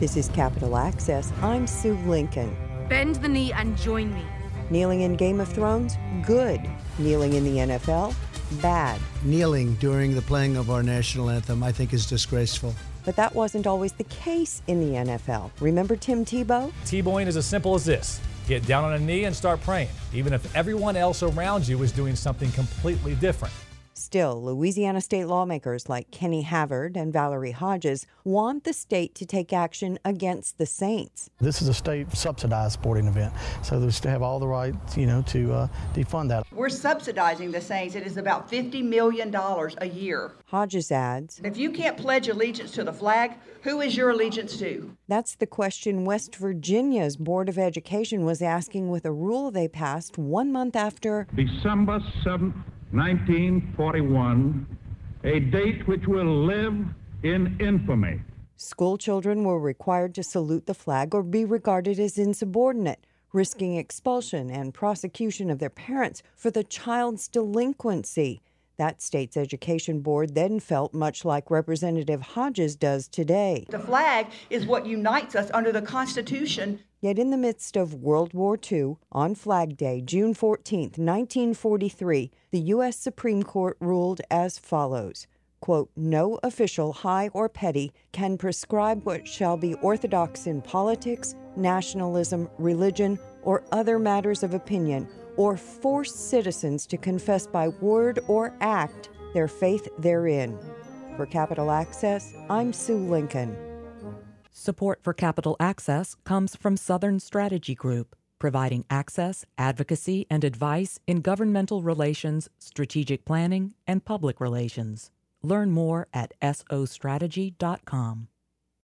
This is Capitol Access. I'm Sue Lincoln. Bend the knee and join me. Kneeling in Game of Thrones? Good. Kneeling in the NFL? Bad. Kneeling during the playing of our national anthem, I think, is disgraceful. But that wasn't always the case in the NFL. Remember Tim Tebow? Tebowing is as simple as this. Get down on a knee and start praying, even if everyone else around you is doing something completely different. Still, Louisiana state lawmakers like Kenny Havard and Valerie Hodges want the state to take action against the Saints. This is a state-subsidized sporting event, so they still have all the right, to defund that. We're subsidizing the Saints. It is about $50 million a year. Hodges adds, If you can't pledge allegiance to the flag, who is your allegiance to? That's the question West Virginia's Board of Education was asking with a rule they passed 1 month after December 7th, 1941, a date which will live in infamy. School children were required to salute the flag or be regarded as insubordinate, risking expulsion and prosecution of their parents for the child's delinquency. That state's education board then felt much like Representative Hodges does today. The flag is what unites us under the Constitution. Yet in the midst of World War II, on Flag Day, June 14, 1943, the U.S. Supreme Court ruled as follows, quote, "No official, high or petty, can prescribe what shall be orthodox in politics, nationalism, religion, or other matters of opinion, or force citizens to confess by word or act their faith therein." For Capitol Access, I'm Sue Lincoln. Support for Capitol Access comes from Southern Strategy Group, providing access, advocacy, and advice in governmental relations, strategic planning, and public relations. Learn more at sostrategy.com.